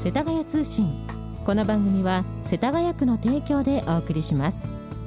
世田谷通信。この番組は世田谷区の提供でお送りします。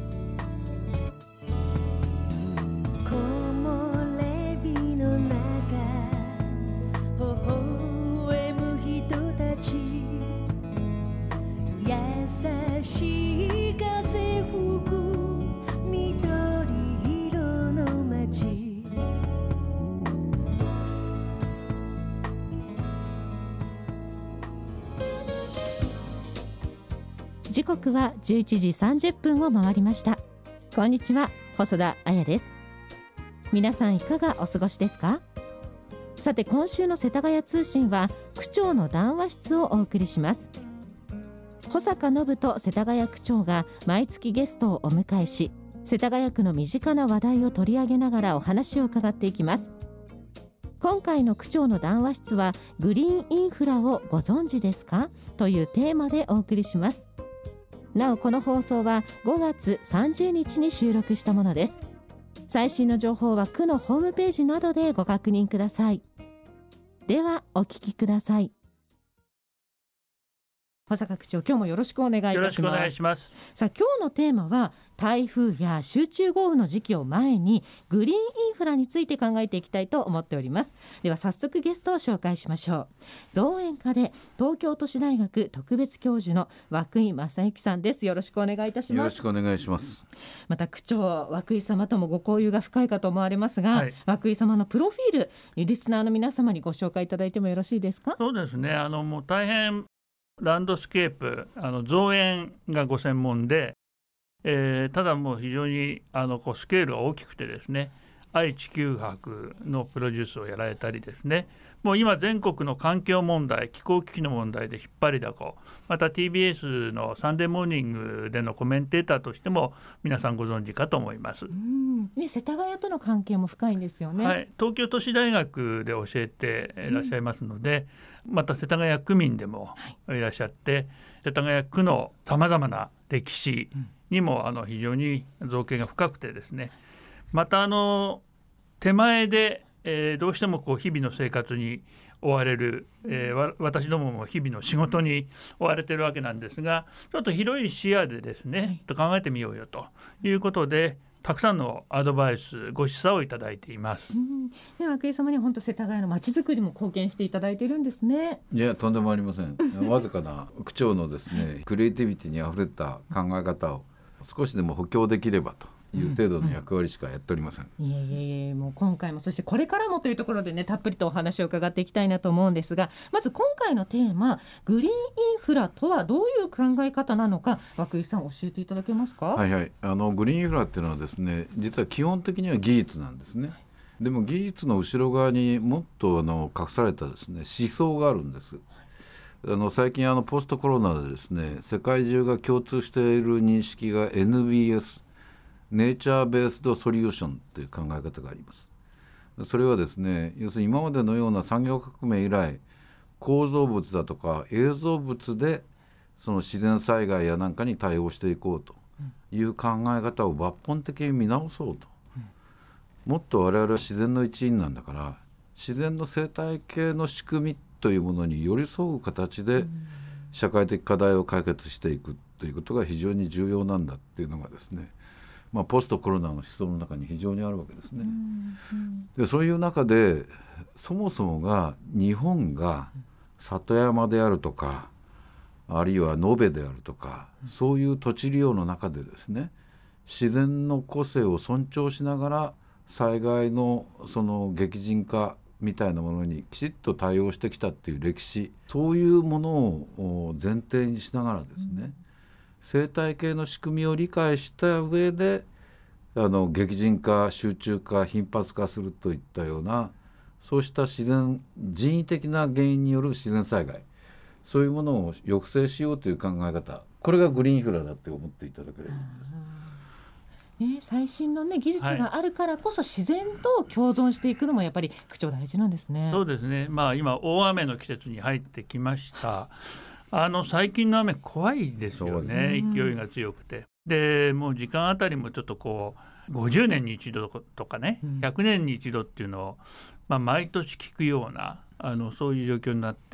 時刻は11時30分を回りました。こんにちは、細田彩です。皆さんいかがお過ごしですか？さて、今週の世田谷通信は区長の談話室をお送りします。保坂信人世田谷区長が毎月ゲストをお迎えし、世田谷区の身近な話題を取り上げながらお話を伺っていきます。今回の区長の談話室は、グリーンインフラをご存知ですかというテーマでお送りします。なお、この放送は5月30日に収録したものです。最新の情報は区のホームページなどでご確認ください。ではお聞きください。保坂区長、今日もよろしくお願いいたします。 よろしくお願いします。 さあ、今日のテーマは台風や集中豪雨の時期を前にグリーンインフラについて考えていきたいと思っております。では早速ゲストを紹介しましょう。造園家で東京都市大学特別教授の涌井正幸さんです。よろしくお願いいたします。 よろしくお願いします。 また区長、涌井様ともご交友が深いかと思われますが、涌井様のプロフィール、リスナーの皆様にご紹介いただいてもよろしいですか？ そうですね、もう大変ランドスケープ、造園がご専門で、ただもう非常にスケールが大きくてですね、愛・地球博のプロデュースをやられたりですね、もう今全国の環境問題、気候危機の問題で引っ張りだこ、また TBS のサンデーモーニングでのコメンテーターとしても皆さんご存知かと思います。 世田谷との関係も深いんですよね。 はい、東京都市大学で教えていらっしゃいますので、また世田谷区民でもいらっしゃって、世田谷区のさまざまな歴史にも非常に造詣が深くてですね、また手前で、どうしても日々の生活に追われる、私どもも日々の仕事に追われているわけなんですが、ちょっと広い視野でですね、考えてみようよということで、たくさんのアドバイス、ご示唆をいただいています。 涌井様には本当世田谷の街づくりも貢献していただいているんですね。 いや、とんでもありません。わずかな区長のですね、クリエイティビティにあふれた考え方を少しでも補強できればという程度の役割しかやっておりません。 もう今回もそしてこれからもというところでね、たっぷりとお話を伺っていきたいなと思うんですが、まず今回のテーマ、グリーンインフラとはどういう考え方なのか、涌井さん教えていただけますか？ はいはい、グリーンインフラっていうのはですね、実は基本的には技術なんですね。でも技術の後ろ側にもっと隠されたですね、思想があるんです。最近ポストコロナでですね、世界中が共通している認識が NBS、ネイチャーベースドソリューションという考え方があります。それはですね、要するに今までのような産業革命以来、構造物だとか映像物でその自然災害やなんかに対応していこうという考え方を抜本的に見直そうと。もっと我々は自然の一員なんだから、自然の生態系の仕組みというものに寄り添う形で社会的課題を解決していくということが非常に重要なんだっていうのがですね、ポストコロナの思想の中に非常にあるわけですね。でそういう中で、そもそもが日本が里山であるとか、あるいは延べであるとか、そういう土地利用の中でですね、自然の個性を尊重しながら災害のその激甚化みたいなものにきちっと対応してきたっていう歴史、そういうものを前提にしながらですね、生態系の仕組みを理解した上で激甚化、集中化、頻発化するといったような、そうした人為的な原因による自然災害、そういうものを抑制しようという考え方、これがグリーンインフラだって思っていただければいいんです。 最新の、技術があるからこそ自然と共存していくのもやっぱり区長大事なんですね。 そうですね、今大雨の季節に入ってきました。最近の雨怖いですよね。勢いが強くて、でもう時間あたりもちょっと50年に一度とかね、100年に一度っていうのを、毎年聞くようなそういう状況になって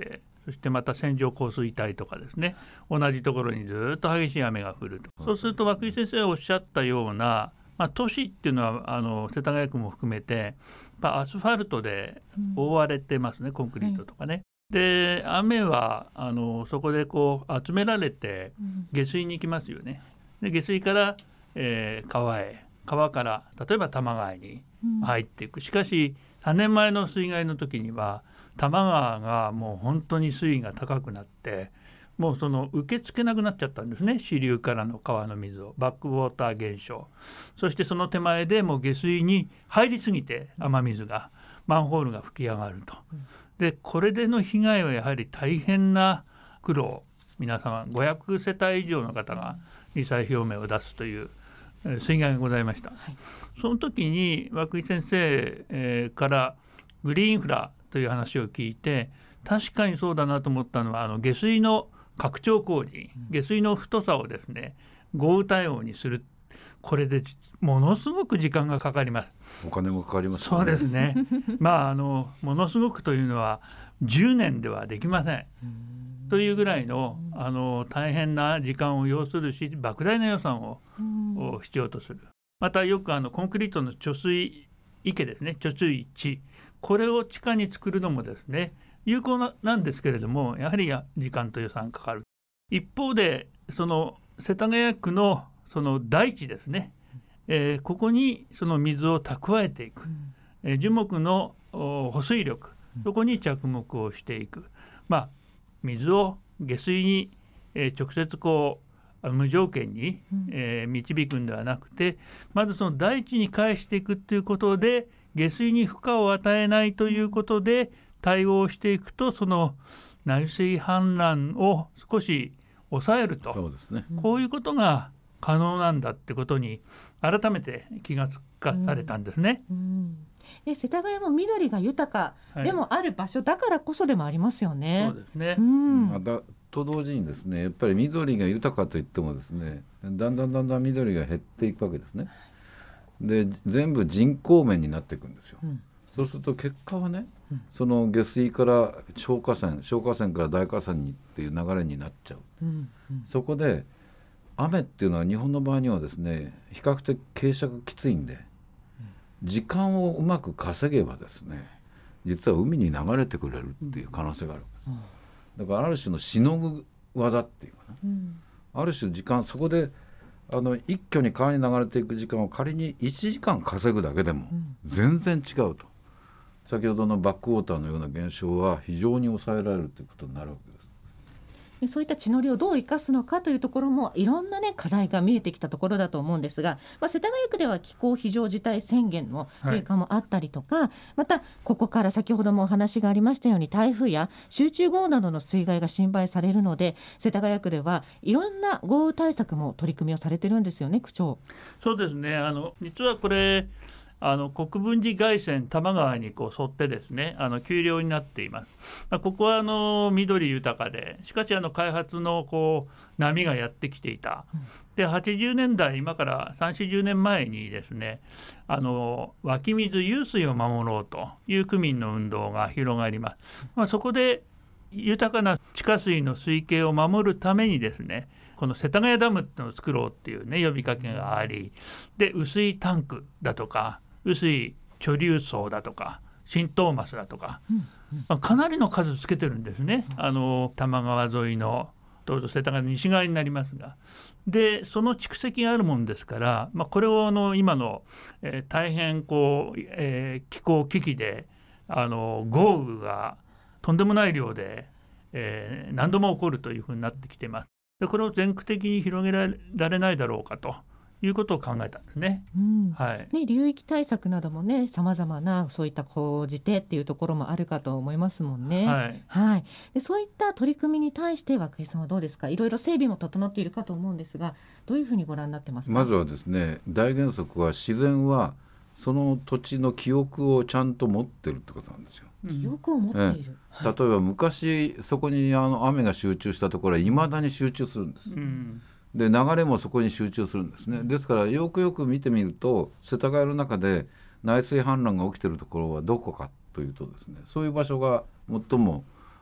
そしてまた線状降水帯とかですね、同じところにずっと激しい雨が降ると。そうすると涌井先生がおっしゃったような、都市っていうのは世田谷区も含めてアスファルトで覆われてますね、コンクリートとかね。で雨はそこでこう集められて下水に行きますよね。で下水から、川から例えば多摩川に入っていく。しかし3年前の水害の時には多摩川がもう本当に水位が高くなって、もうその受け付けなくなっちゃったんですね。支流からの川の水を、バックウォーター現象。そしてその手前でもう下水に入りすぎて雨水がマンホールが噴き上がると。でこれでの被害はやはり大変な苦労、皆様500世帯以上の方が罹災表明を出すという水害がございました。その時に涌井先生、からグリーンインフラという話を聞いて、確かにそうだなと思ったのは下水の拡張工事、下水の太さをですね豪雨対応にする。これでものすごく時間がかかります。 お金もかかりますよね。そうですねものすごくというのは10年ではできませんというぐらいの大変な時間を要するし、莫大な予算を必要とする。またよくコンクリートの貯水池ですね、貯水池、これを地下に作るのもですね有効なんですけれども、やはり時間と予算かかる。一方でその世田谷区のその大地ですね、ここにその水を蓄えていく、樹木の保水力、そこに着目をしていく。水を下水に、直接無条件に、導くんではなくて、まずその大地に返していくということで、下水に負荷を与えないということで対応していくと、その内水氾濫を少し抑えると。 そうですね、 こういうことが可能なんだってことに改めて気がつかされたんですね。 で世田谷も緑が豊かでもある場所だからこそでもありますよね。 そうですね、 と同時にですね、やっぱり緑が豊かといってもですね、だんだん緑が減っていくわけですね。で全部人工面になっていくんですよ。そうすると結果はね、その下水から小河川から大河川にっていう流れになっちゃう。そこで雨っていうのは日本の場合にはですね、比較的傾斜がきついんで、時間をうまく稼げばですね、実は海に流れてくれるっていう可能性があるんです。だからある種のしのぐ技っていうかな、ある種時間、そこで一挙に川に流れていく時間を仮に1時間稼ぐだけでも全然違うと。先ほどのバックウォーターのような現象は非常に抑えられるということになるわけです。 でそういった地の利をどう生かすのかというところもいろんな、課題が見えてきたところだと思うんですが、世田谷区では気候非常事態宣言の経過もあったりとか、またここから先ほどもお話がありましたように台風や集中豪雨などの水害が心配されるので、世田谷区ではいろんな豪雨対策も取り組みをされてるんですよね、区長。 そうですね、実はこれ国分寺外線多摩川に沿ってですね丘陵になっています。ここは緑豊かで、しかし開発の波がやってきていた。で80年代、今から3、40年前にですね湧き水湧水を守ろうという区民の運動が広がります。そこで豊かな地下水の水系を守るためにですね、この世田谷ダムっていうのを作ろうっていうね呼びかけがあり、で雨水タンクだとか雨水貯留槽だとか浸透マスだとか、かなりの数つけてるんですね。多摩川沿いのどうぞ世田谷の西側になりますが、でその蓄積があるもんですから、これを今の、大変気候危機で豪雨がとんでもない量で、何度も起こるというふうになってきています。でこれを全区的に広げられないだろうかということを考えたんですね。 流域対策などもね、さまざまなそういった講じてっていうところもあるかと思いますもんね。でそういった取り組みに対して涌井さんはどうですか。いろいろ整備も整っているかと思うんですが、どういうふうにご覧になってますか。 まずはですね、大原則は自然はその土地の記憶をちゃんと持ってるってことなんですよ。 記憶を持っている、 例えば昔そこに雨が集中したところはいまだに集中するんです。で流れもそこに集中するんですね。ですからよくよく見てみると、世田谷の中で内水氾濫が起きているところはどこかというとですね、そういう場所が最も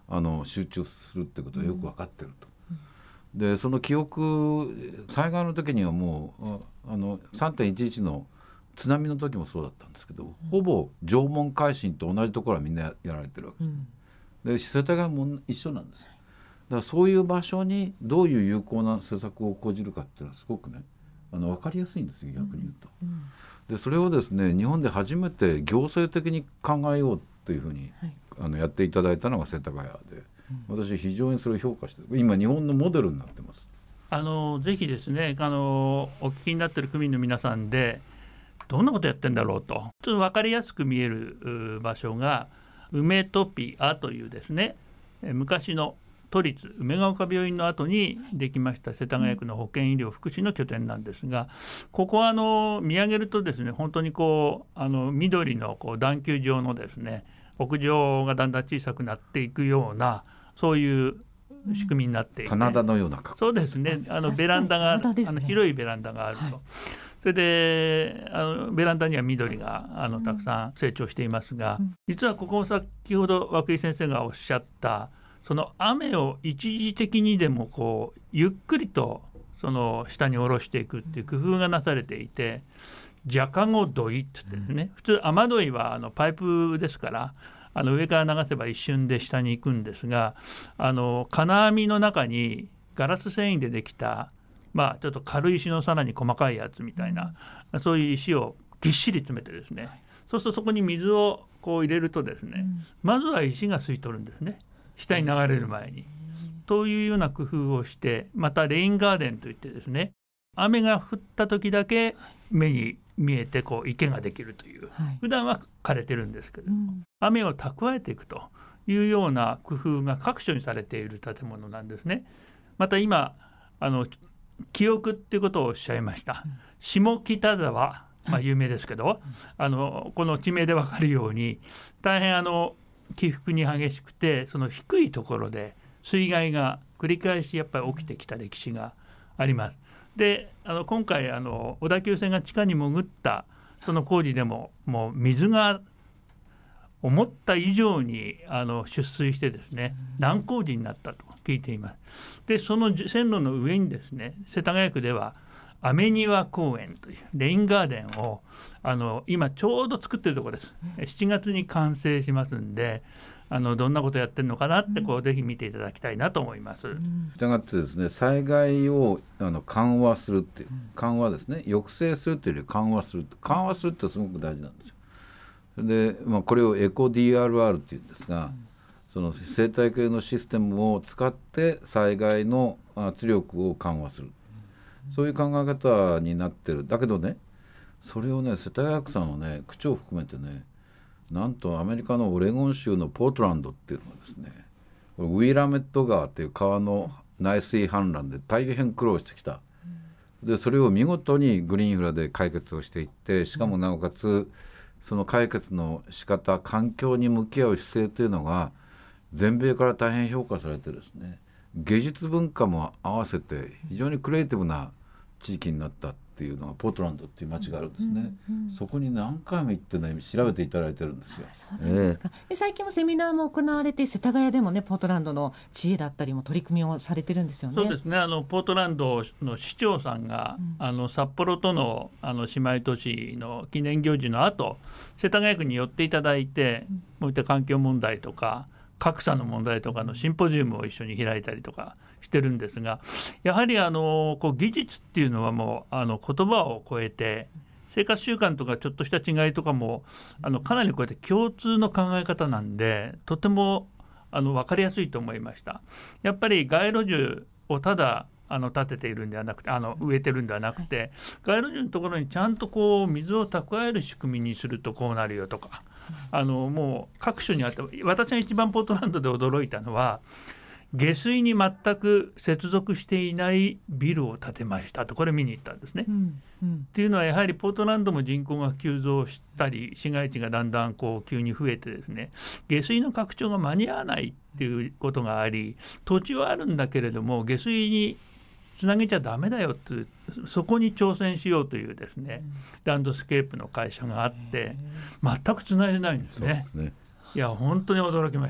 集中するってことがよく分かってると。でその記憶、災害の時にはもう3.11 の津波の時もそうだったんですけど、ほぼ縄文海進と同じところはみんなやられてるわけです、で世田谷も一緒なんです。だからそういう場所にどういう有効な施策を講じるかっていうのはすごくね分かりやすいんですよ、逆に言うと。でそれをですね日本で初めて行政的に考えようというふうに、やっていただいたのが世田谷で、私非常にそれを評価して今日本のモデルになってます。 ぜひですねお聞きになっている区民の皆さんでどんなことやってんだろうとちょっと分かりやすく見える場所が梅トピアというですね昔の都立梅ヶ丘病院の後にできました世田谷区の保健医療福祉の拠点なんですが、ここは見上げるとですね本当に緑の段丘状のですね屋上がだんだん小さくなっていくようなそういう仕組みになっていて、 棚田のような格好。 そうですねベランダが、広いベランダがあると、それでベランダには緑がたくさん成長していますが、実はここも先ほど涌井先生がおっしゃったその雨を一時的にでもゆっくりとその下に下ろしていくっていう工夫がなされていて、ジャカゴ土井って言ってですね、普通雨どいはパイプですから上から流せば一瞬で下に行くんですが、金網の中にガラス繊維でできた、ちょっと軽い石のさらに細かいやつみたいな、そういう石をぎっしり詰めてですね、そうするとそこに水を入れるとですね、まずは石が吸い取るんですね、下に流れる前に。というような工夫をして、またレインガーデンといってですね、雨が降った時だけ目に見えて池ができるという、普段は枯れてるんですけど、雨を蓄えていくというような工夫が各所にされている建物なんですね。また今記憶っていうことをおっしゃいました、下北沢、有名ですけど、この地名で分かるように大変起伏に激しくて、その低いところで水害が繰り返しやっぱり起きてきた歴史があります。で今回小田急線が地下に潜ったその工事でももう水が思った以上に出水してですね難工事になったと聞いています。でその線路の上にですね世田谷区では雨庭公園というレインガーデンを今ちょうど作っているところです。7月に完成しますんでどんなことやってるのかなってぜひ見ていただきたいなと思います。 したがってですね災害を緩和するっていう緩和ですね、抑制するというより緩和するってすごく大事なんですよ。で、これをエコ DRR っていうんですが、その生態系のシステムを使って災害の圧力を緩和する、そういう考え方になってる。だけどねそれをね世田谷区さんのね区長を含めてね、なんとアメリカのオレゴン州のポートランドっていうのはですね、これウィラメット川っていう川の内水氾濫で大変苦労してきた。でそれを見事にグリーンインフラで解決をしていって、しかもなおかつその解決の仕方、環境に向き合う姿勢というのが全米から大変評価されてですね、芸術文化も合わせて非常にクリエイティブな地域になったっていうのがポートランドっていう町があるんですね、そこに何回も行ってね調べていただいてるんですよ。 そうなんですか。最近もセミナーも行われて、世田谷でもねポートランドの知恵だったりも取り組みをされてるんですよね。 そうですね、ポートランドの市長さんが、札幌との、姉妹都市の記念行事の後世田谷区に寄っていただいて、こういった環境問題とか格差の問題とかのシンポジウムを一緒に開いたりとかしてるんですが、やはり技術っていうのはもう言葉を超えて生活習慣とかちょっとした違いとかもかなりこうやって共通の考え方なんで、とても分かりやすいと思いました。やっぱり街路樹をただ立てているんではなくて植えてるんではなくて、街路樹のところにちゃんと水を蓄える仕組みにするとこうなるよとか、もう各所にあって、私が一番ポートランドで驚いたのは下水に全く接続していないビルを建てましたと、これ見に行ったんですね、っていうのはやはりポートランドも人口が急増したり市街地がだんだん急に増えてですね、下水の拡張が間に合わないっていうことがあり、土地はあるんだけれども下水につなげちゃダメだよって、そこに挑戦しようというですね、ランドスケープの会社があって全くつないでないんですね。いや本当に驚きました。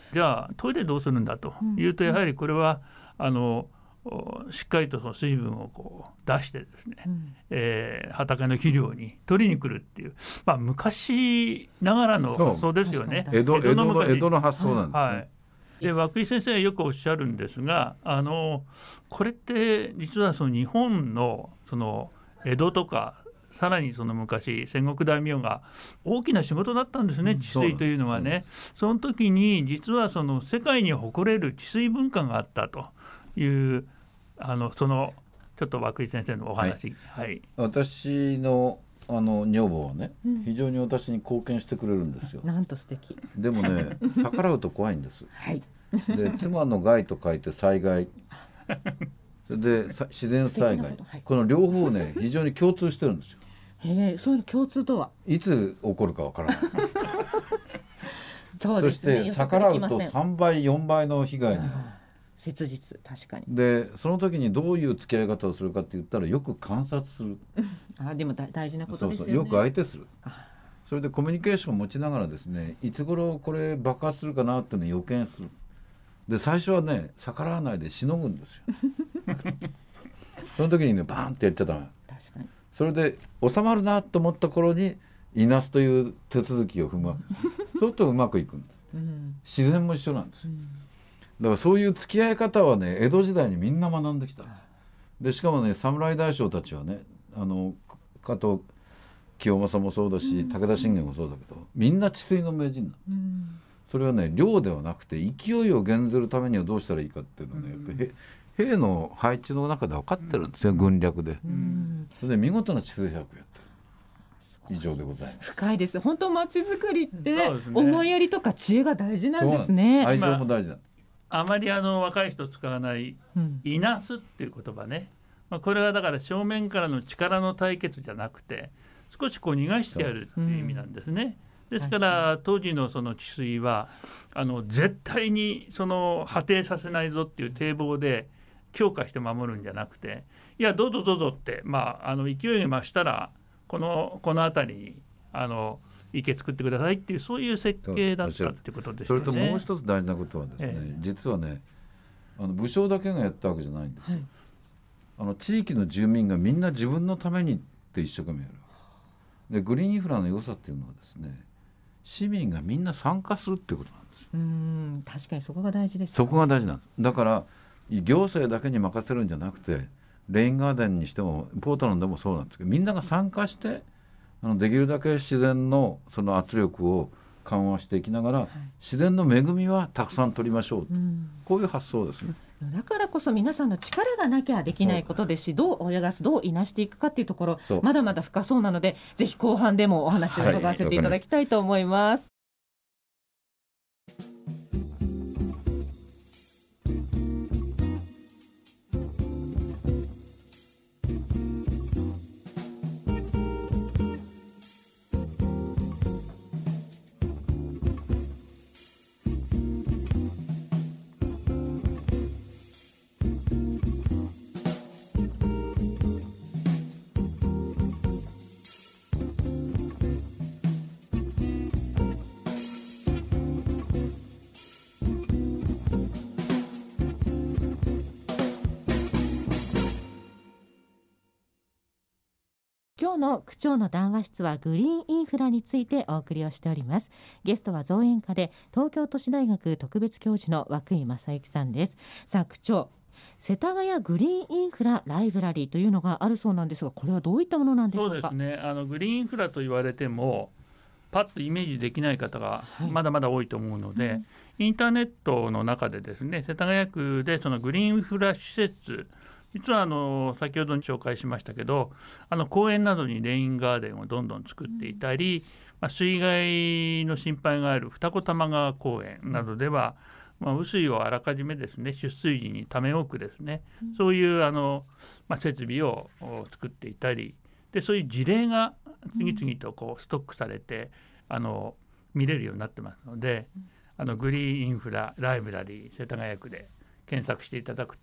じゃあトイレどうするんだというと、やはりこれはしっかりとその水分をこう出してですね、畑の肥料に取りに来るっていう、昔ながらの発想ですよね。 江戸の発想なんですね。 はい。で涌井先生はよくおっしゃるんですが、これって実はその日本のその江戸とかさらにその昔戦国大名が大きな仕事だったんですね、治水というのはね。その時に実はその世界に誇れる治水文化があったというそのちょっと涌井先生のお話、はい、 私の女房はね、非常に私に貢献してくれるんですよ。 なんと素敵。 でもね逆らうと怖いんです。 はい、 で妻の害と書いて災害それで自然災害、この両方ね非常に共通してるんですよ。 そういうの共通とはいつ起こるかわからないそうですね、 そして逆らうと3倍4倍の被害になる。 切実、確かに。 でその時にどういう付き合い方をするかって言ったら、よく観察するでも大事なことですよね。 よく相手する。それでコミュニケーションを持ちながらですね、いつ頃これ爆発するかなっていうのを予見する。で最初はね逆らわないでしのぐんですよその時にねバーンってやっちゃダメ。 確かに。それで収まるなと思った頃にいなすという手続きを踏むわけですそうするとうまくいくんです、自然も一緒なんです、だからそういう付き合い方はね江戸時代にみんな学んできた。でしかもね侍大将たちはね加藤清正もそうだし、武田信玄もそうだけど、みんな治水の名人なの、それはね量ではなくて勢いを減ずるためにはどうしたらいいかっていうのはね、やっぱり兵の配置の中で分かってるんですよ、軍略で。それで見事な治水策やってる。以上でございます。 深いです。本当町づくりって思いやりとか知恵が大事なんですね。 愛情も大事なんです。 あまり若い人使わないいなすっていう言葉ね、これはだから正面からの力の対決じゃなくて少しこう逃がしてやるっていう意味なんですね。ですから当時のその治水は絶対にその破堤させないぞっていう堤防で強化して守るんじゃなくて、いやどうぞどうぞって、勢いが増したらこの辺りに池作ってくださいっていうそういう設計だったってことですよね。 それともう一つ大事なことはですね、実はね武将だけがやったわけじゃないんですよ、地域の住民がみんな自分のためにって一生懸命やる。でグリーンインフラの良さっていうのはですね、市民がみんな参加するっていうことなんです。 確かにそこが大事です。 そこが大事なんです。だから行政だけに任せるんじゃなくて、レインガーデンにしてもポートランドでもそうなんですけど、みんなが参加してできるだけ自然のその圧力を緩和していきながら、自然の恵みはたくさん取りましょう、こういう発想ですね。 だからこそ皆さんの力がなきゃできないことですし、どう親がどういなしていくかっていうところまだまだ深そうなので、ぜひ後半でもお話を伺わせていただきたいと思います。今日の区長の談話室はグリーンインフラについてお送りをしております。ゲストは造園家で東京都市大学特別教授の涌井正幸さんです。さあ区長、世田谷グリーンインフラライブラリーというのがあるそうなんですが、これはどういったものなんでしょうか。 そうですね、グリーンインフラと言われてもパッとイメージできない方がまだまだ多いと思うので、インターネットの中でですね、世田谷区でそのグリーンインフラ施設、実は先ほど紹介しましたけど、公園などにレインガーデンをどんどん作っていたり、水害の心配がある二子玉川公園などでは、雨水をあらかじめですね、出水時にため置くですね、そういう設備を作っていたりで、そういう事例が次々とこうストックされて見れるようになってますので、グリーンインフラライブラリー世田谷区で検索していただくと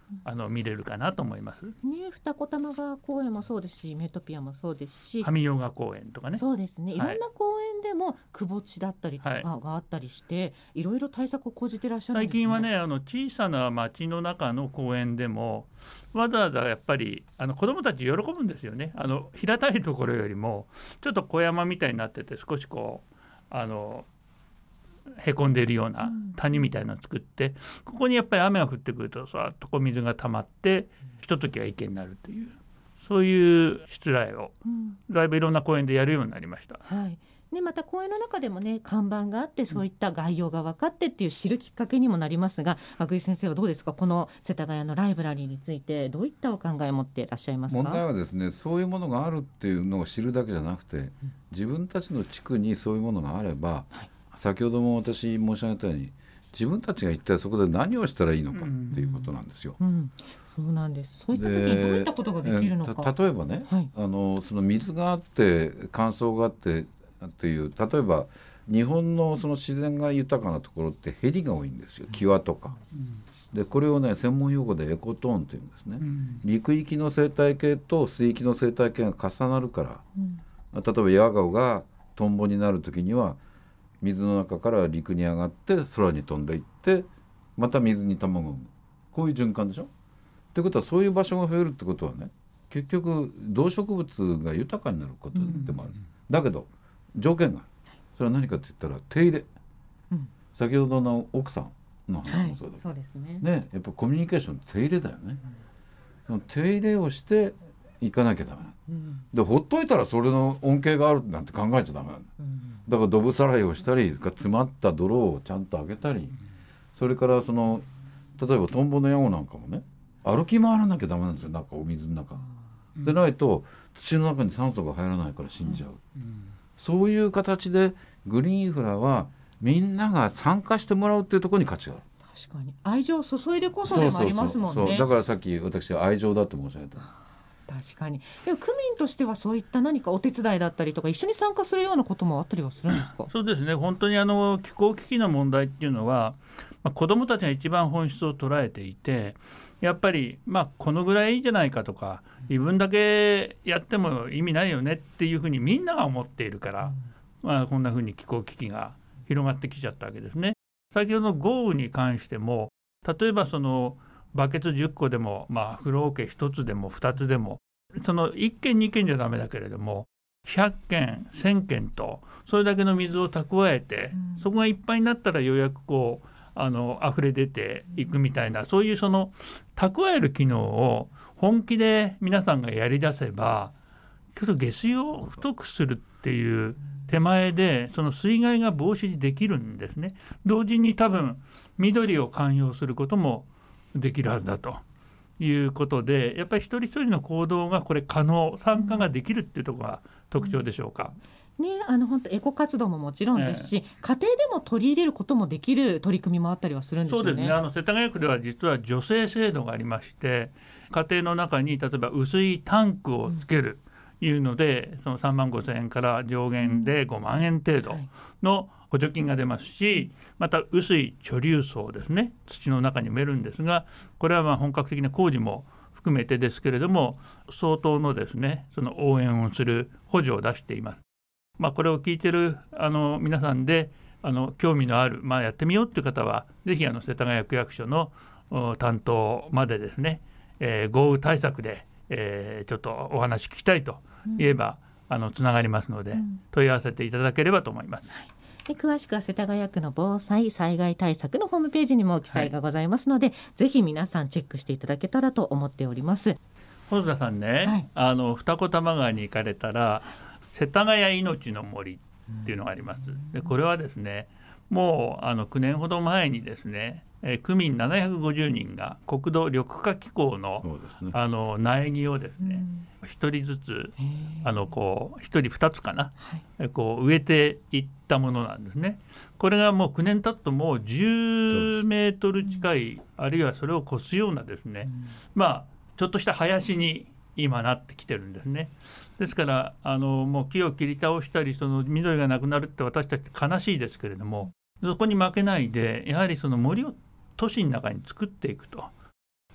見れるかなと思います。 ね、二子玉川公園もそうですし、メートピアもそうですし、 上ヨガ公園とかね。 そうですね、いろんはない公園でもくぼ地だったりとかがあったりして、いろいろ対策を講じてらっしゃるんですね。 最近はね、小さな町の中の公園でもわざわざやっぱり子どもたち喜ぶんですよね。平たいところよりもちょっと小山みたいになってて、少しこうへこんでいるような谷みたいなのを作って、ここにやっぱり雨が降ってくるとさっとこう水が溜まってひとときは池になるという、そういうしつらいをだいぶいろんな公園でやるようになりました。 はいね、また公園の中でもね、看板があってそういった概要が分かってっていう知るきっかけにもなりますが、涌井先生はどうですか、この世田谷のライブラリーについてどういったお考えを持っていらっしゃいますか。 問題はですね、そういうものがあるっていうのを知るだけじゃなくて、自分たちの地区にそういうものがあれば、先ほども私申し上げたように、自分たちが一体そこで何をしたらいいのかっていうことなんですよ。 そうなんです。そういった時にどういったことができるのか。 例えばね、その水があって乾燥があってっていう、例えば日本のその自然が豊かなところってヘリが多いんですよ、キワとか。でこれをね、専門用語でエコトーンというんですね。陸域の生態系と水域の生態系が重なるから、例えばヤガオがトンボになる時には水の中から陸に上がって空に飛んでいってまた水に卵を産む、こういう循環でしょ。ってことは、そういう場所が増えるってことはね、結局動植物が豊かになることでもある。だけど条件がある。それは何かと言ったら手入れ、先ほどの奥さんの話もそうだ、 そうですね。 やっぱコミュニケーション手入れだよね。その手入れをしていかなきゃダメで、ほっといたらそれの恩恵があるなんて考えちゃダメなんだ。だからドブさらいをしたり、詰まった泥をちゃんとあげたり、それから例えばトンボのヤゴなんかもね、歩き回らなきゃダメなんですよ、お水の中でないと土の中に酸素が入らないから死んじゃう。そういう形でグリーンインフラはみんなが参加してもらうっていうところに価値がある。 確かに愛情を注いでこそでもありますもんね。 だからさっき私は愛情だと申し上げた。 確かに。でも区民としてはそういった何かお手伝いだったりとか一緒に参加するようなこともあったりはするんですか。 そうですね、本当に気候危機の問題っていうのは、子どもたちが一番本質を捉えていて、やっぱりこのぐらいいいんじゃないかとか、自分だけやっても意味ないよねっていうふうにみんなが思っているから、こんなふうに気候危機が広がってきちゃったわけですね。先ほどの豪雨に関しても、例えばバケツ10個でも、風呂桶1つでも2つでも、1軒2軒じゃダメだけれども100軒1000軒とそれだけの水を蓄えて、そこがいっぱいになったらようやく溢れ出ていくみたいな、そういう蓄える機能を本気で皆さんがやり出せば、下水を太くするっていう手前で水害が防止できるんですね。同時に多分緑を寛容することもできるはずだということで、やっぱり一人一人の行動がこれ参加ができるっていうところが特徴でしょうか。 本当エコ活動ももちろんですし、家庭でも取り入れることもできる取り組みもあったりはするんですよね。 そうですね、世田谷区では実は助成制度がありまして、家庭の中に例えば雨水タンクをつけるいうので、その3万5千円から上限で5万円程度の補助金が出ますし、また雨水貯留層ですね、土の中に埋めるんですが、これは本格的な工事も含めてですけれども、相当のですね、応援をする補助を出しています。これを聞いている皆さんで興味のある、やってみようという方は、ぜひ世田谷区役所の担当までですね、豪雨対策で、ちょっとお話聞きたいと言えば、つながりますので、問い合わせていただければと思います。 で詳しくは世田谷区の防災災害対策のホームページにも記載がございますので、ぜひ皆さんチェックしていただけたらと思っております。 細田さんね、二子玉川に行かれたら世田谷命の森っていうのがあります。でこれはですね、もう9年ほど前にですね、区民750人が国土緑化機構の、苗木をですね、1人ずつ1人2つかな、植えていったものなんですね。これがもう9年経つともう10メートル近い、あるいはそれを越すようなですね、ちょっとした林に今なってきてるんですね。ですからもう木を切り倒したり緑がなくなるって私たち悲しいですけれども、そこに負けないでやはり森を都市の中に作っていくと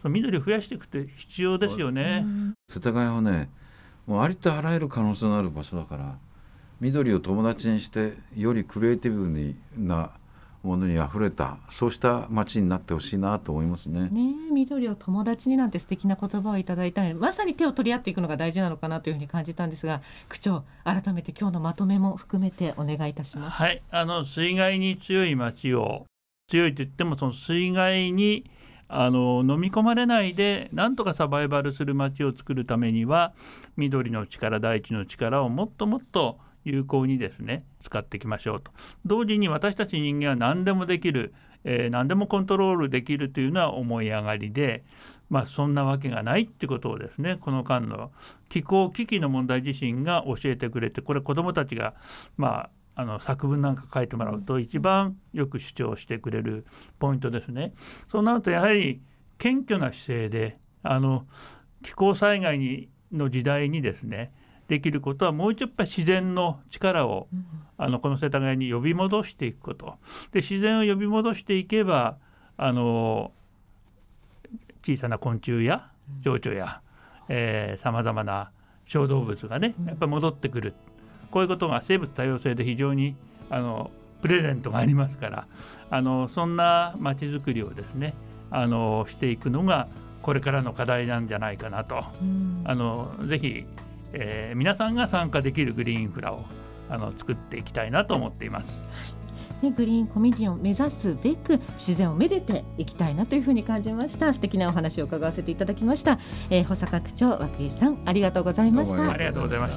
緑を増やしていくって必要ですよね。 世田谷はね、もうありとあらゆる可能性のある場所だから、緑を友達にしてよりクリエイティブなものにあふれた、そうした街になってほしいなと思いますね。 緑を友達になんて素敵な言葉をいただいたので、まさに手を取り合っていくのが大事なのかなというふうに感じたんですが、区長、改めて今日のまとめも含めてお願いいたします。 はい、水害に強い街を、強いといってもその水害に飲み込まれないでなんとかサバイバルする街を作るためには、緑の力、大地の力をもっともっと有効にですね使っていきましょうと。同時に私たち人間は何でもできる、何でもコントロールできるというのは思い上がりで、そんなわけがないってことをですね、この間の気候危機の問題自身が教えてくれて、これ子どもたちが作文なんか書いてもらうと一番よく主張してくれるポイントですね。そうなるとやはり謙虚な姿勢で気候災害の時代にですねできることは、もう一度自然の力をこの世田谷に呼び戻していくことで、自然を呼び戻していけば小さな昆虫や蝶々やさまざまな小動物がねやっぱり戻ってくる。こういうことが生物多様性で非常にプレゼントがありますから、そんなまちづくりをですねしていくのがこれからの課題なんじゃないかなと。ぜひ皆さんが参加できるグリーンインフラを作っていきたいなと思っています。 グリーンコミュニティを目指すべく自然をめでていきたいなというふうに感じました。素敵なお話を伺わせていただきました。保坂区長、涌井さん、ありがとうございました。 ありがとうございました。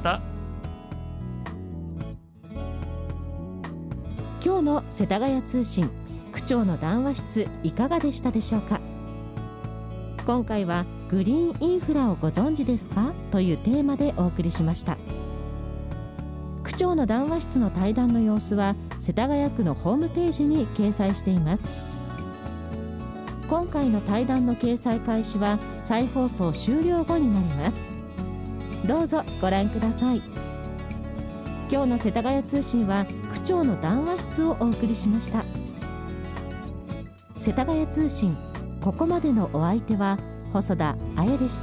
今日の世田谷通信、区長の談話室いかがでしたでしょうか。今回はグリーンインフラをご存知ですかというテーマでお送りしました。区長の談話室の対談の様子は世田谷区のホームページに掲載しています。今回の対談の掲載開始は再放送終了後になります。どうぞご覧ください。今日の世田谷通信は区長の談話室をお送りしました。世田谷通信、ここまでのお相手は細田彩でした。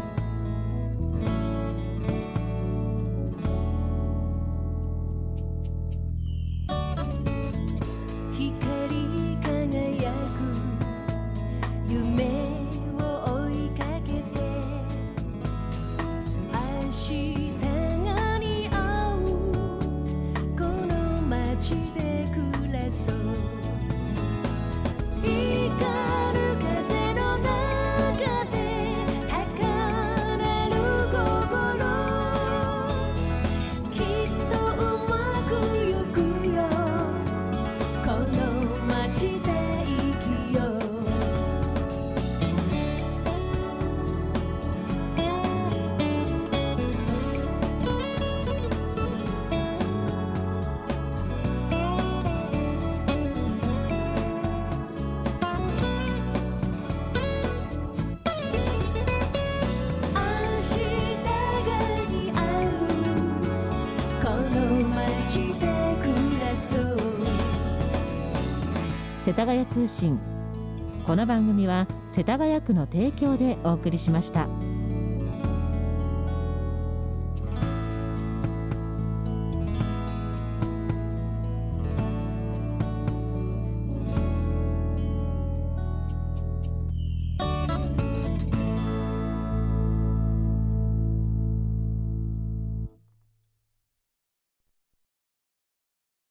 世田谷通信、この番組は世田谷区の提供でお送りしました。